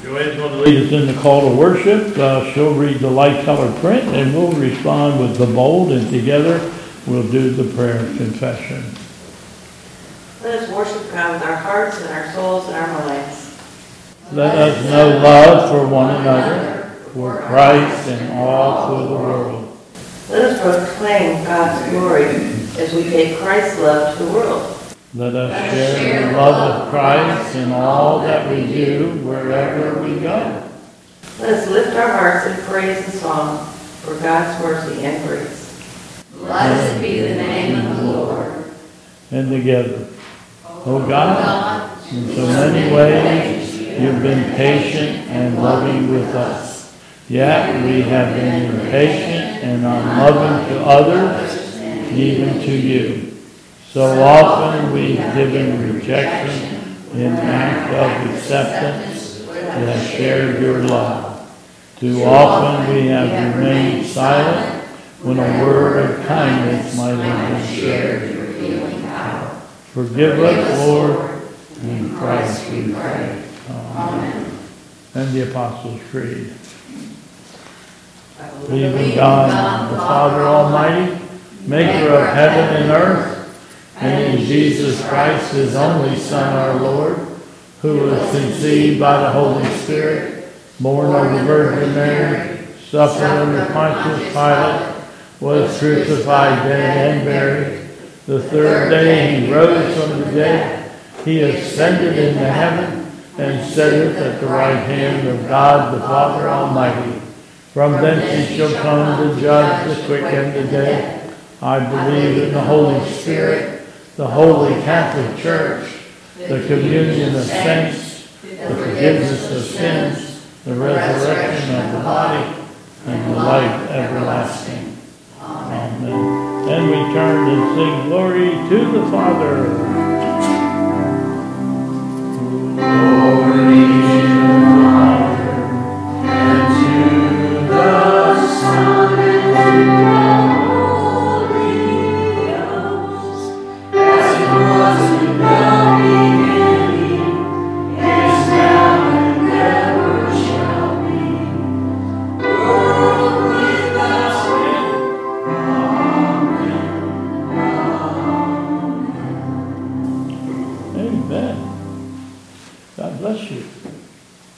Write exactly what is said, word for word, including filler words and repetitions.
Joanne's going to lead us in the call to worship. Uh, she'll read the light colored print and we'll respond with the bold, and together we'll do the prayer of confession. Let us worship God with our hearts and our souls and our minds. Let us know love for one another, for Christ and all for the world. Let us proclaim God's glory as we take Christ's love to the world. Let us share the love of Christ in all that we do, wherever we go. Let us lift our hearts in praise and song for God's mercy and grace. Blessed be the name of the Lord. And together. Oh God, in so many ways you've been patient and loving with us. Yet we have been impatient and unloving to others, even to you. So often we've given rejection in act of acceptance, yet shared your love. Too often we have remained silent when a word of kindness might have been shared. Your healing power. Forgive us, Lord, in Christ we pray. Amen. And the Apostles' Creed. Believe in God, the Father Almighty, maker of heaven and earth, and in Jesus Christ, his only Son, our Lord, who was conceived by the Holy Spirit, born of the Virgin Mary, suffered under Pontius Pilate, was crucified, dead, and buried. The third day he rose from the dead. He ascended into heaven and sitteth at the right hand of God the Father Almighty. From thence he shall come to judge the quick and the dead. I believe in the Holy Spirit, the Holy Catholic Church, the communion of saints, the forgiveness of sins, the resurrection of the body, and the life everlasting. Amen. And we turn and sing glory to the Father,